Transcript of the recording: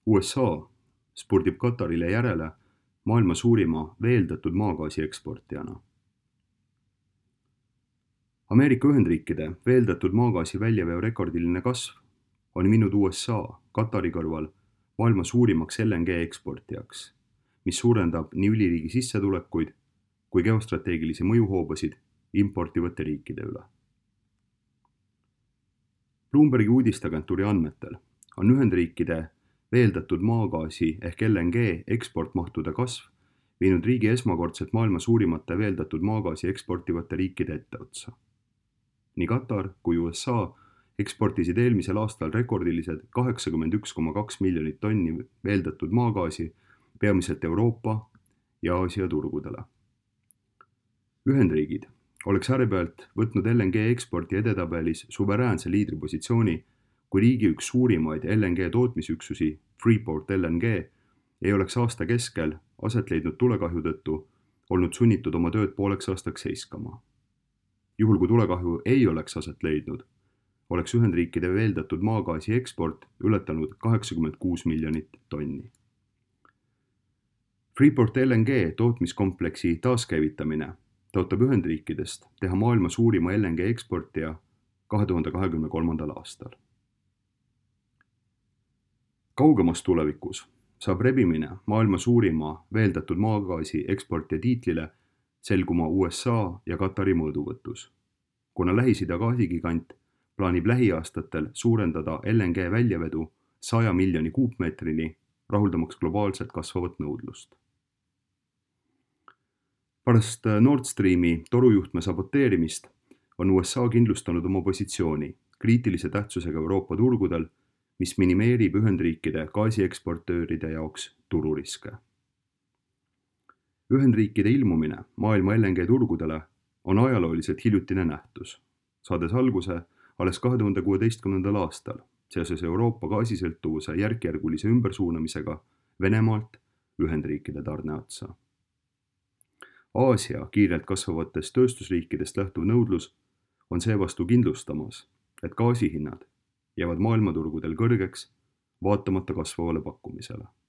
USA spurdib Katarile järele maailma suurima veeldatud maagaasi eksportijana. Ameerika Ühendriikide veeldatud maagaasi väljaveo rekordiline kasv on viinud USA Katari kõrval maailma suurimaks LNG eksportijaks, mis suurendab nii üliriigi sissetulekuid kui geostrateegilisi mõjuhoobasid importivate riikide üle. Bloombergi uudisteagentuuri andmetel on Ühendriikide veeldatud maagaasi ehk LNG eksportmahtude kasv viinud riigi esmakordselt maailma suurimate veeldatud maagaasi eksportivate riikide etteotsa. Nii Katar kui USA eksportisid eelmisel aastal rekordilised 81,2 miljonit tonni veeldatud maagaasi peamiselt Euroopa ja Aasia turgudele. Ühendriigid oleks äärepealt võtnud LNG eksporti edetabelis suveräänse liidripositsiooni, kui riigi üks suurimaid LNG tootmisüksusi, Freeport LNG, ei oleks aasta keskel aset leidnud tulekahju tõttu olnud sunnitud oma tööd pooleks aastaks seiskama. Juhul kui tulekahju ei oleks aset leidnud, oleks Ühendriikide veeldatud maagaasi eksport ületanud 86 miljonit tonni. Freeport LNG tootmiskompleksi taaskäivitamine tõotab Ühendriikidest teha maailma suurima LNG eksportija 2023. aastal. Kaugemas tulevikus saab rebimine maailma suurima veeldatud maagaasi eksportija tiitlile selguma USA ja Katari mõõduvõtus, kuna Lähis-Ida gaasigigant plaanib lähiaastatel suurendada LNG väljavedu 100 miljoni kuupmeetrini, rahuldamaks globaalselt kasvavat nõudlust. Pärast Nord Streami torujuhtme saboteerimist on USA kindlustanud oma positsiooni kriitilise tähtsusega Euroopa turgudel, mis minimeerib Ühendriikide gaasieksportööride jaoks tururiske. Ühendriikide ilmumine maailma LNG turgudele on ajalooliselt hiljutine nähtus, saades alguse alles 2016. aastal seoses Euroopa gaasisõltuvuse järkjärgulise ümbersuunamisega Venemaalt Ühendriikide tarneotsa. Aasia kiirelt kasvavatest tööstusriikidest lähtuv nõudlus on seevastu kindlustamas, et gaasihinnad jäävad maailmaturgudel kõrgeks vaatamata kasvavale pakkumisele.